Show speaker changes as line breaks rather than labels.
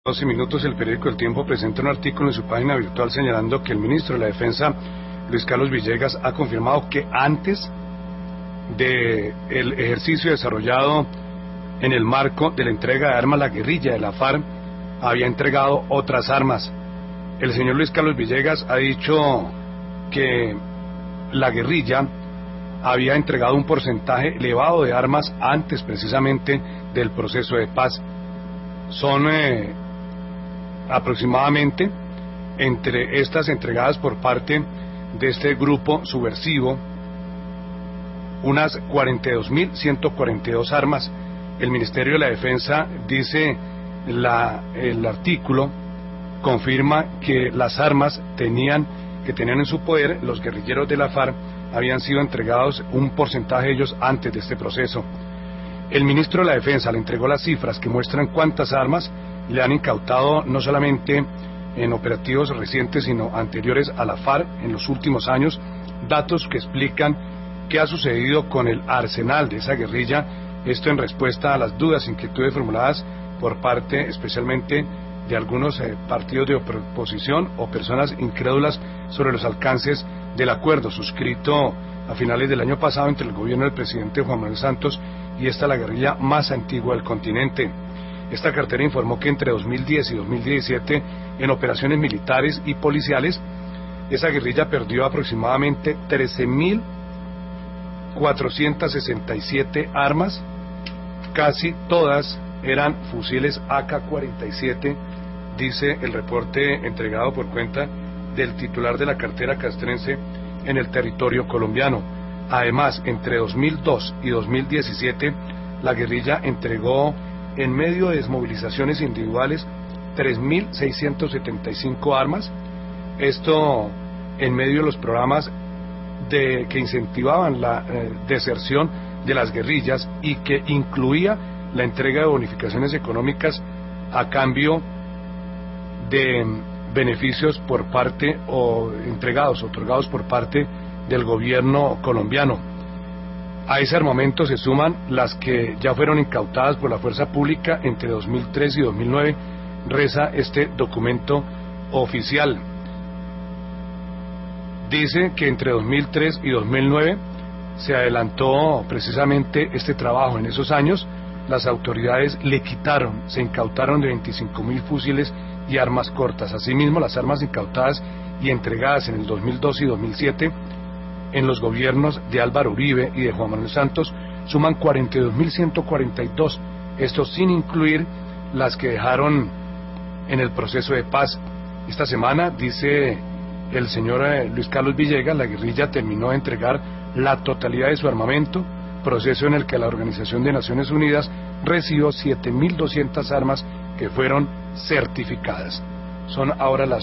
12 minutos, el periódico El Tiempo presenta un artículo en su página virtual señalando que el ministro de la Defensa, Luis Carlos Villegas, ha confirmado que antes del ejercicio desarrollado en el marco de la entrega de armas a la guerrilla de la FARC, había entregado otras armas. El señor Luis Carlos Villegas ha dicho que la guerrilla había entregado un porcentaje elevado de armas antes precisamente del proceso de paz. Son aproximadamente, entre estas entregadas por parte de este grupo subversivo, unas 42.142 armas. El Ministerio de la Defensa, dice el artículo, confirma que las armas que tenían en su poder los guerrilleros de la FARC habían sido entregados, un porcentaje de ellos, antes de este proceso. El ministro de la Defensa le entregó las cifras que muestran cuántas armas le han incautado, no solamente en operativos recientes, sino anteriores a la FARC en los últimos años, datos que explican qué ha sucedido con el arsenal de esa guerrilla, esto en respuesta a las dudas e inquietudes formuladas por parte especialmente de algunos partidos de oposición o personas incrédulas sobre los alcances del acuerdo suscrito a finales del año pasado entre el gobierno del presidente Juan Manuel Santos y la guerrilla más antigua del continente. Esta cartera informó que entre 2010 y 2017, en operaciones militares y policiales, esa guerrilla perdió aproximadamente 13.467 armas, casi todas eran fusiles AK-47, dice el reporte entregado por cuenta del titular de la cartera castrense en el territorio colombiano. Además, entre 2002 y 2017, la guerrilla entregó, en medio de desmovilizaciones individuales, 3.675 armas, esto en medio de los programas que incentivaban la deserción de las guerrillas y que incluía la entrega de bonificaciones económicas a cambio de beneficios por parte otorgados por parte del gobierno colombiano. A ese armamento se suman las que ya fueron incautadas por la fuerza pública entre 2003 y 2009, reza este documento oficial. Dice que entre 2003 y 2009 se adelantó precisamente este trabajo. En esos años las autoridades se incautaron de 25.000 fusiles y armas cortas. Asimismo, las armas incautadas y entregadas en el 2002 y 2007 en los gobiernos de Álvaro Uribe y de Juan Manuel Santos suman 42.142, esto sin incluir las que dejaron en el proceso de paz. Esta semana, dice el señor Luis Carlos Villegas, la guerrilla terminó de entregar la totalidad de su armamento, proceso en el que la Organización de Naciones Unidas recibió 7.200 armas que fueron certificadas. Son ahora las